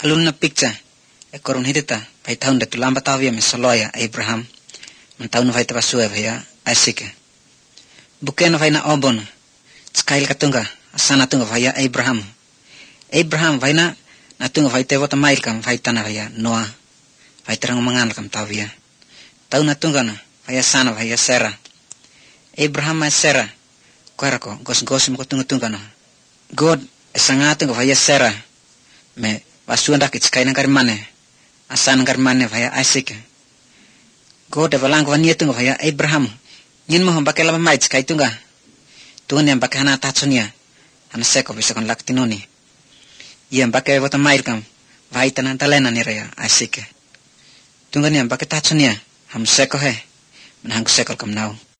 alun na picture e korun hidita pai taun de tulamba tawia me soloya Abraham man taun vai ta suwe ya Isaac buken vai na obon skail katunga asana tunga vai Abraham vai na tunga vai te wata mail kam vai tana vai Noah vai terang mangan kam tawia taun na tunga na vai sana vai Sarah Abraham ma Sarah ko gos mo tunga na God esanga tunga vai Sarah me wasuanda kitskain ngar mane asan ngar mane vai Isaac God avalang vania tunga vai Abraham nyin mo bakela mai tskai tunga tuan yang bakana tatsunia ana seko bisa kon laktinoni yang bakai wata mail kam vai tanan talena ni rea Isaac tunga ni yang bakai tatsunia ham seko he menang seko kam nau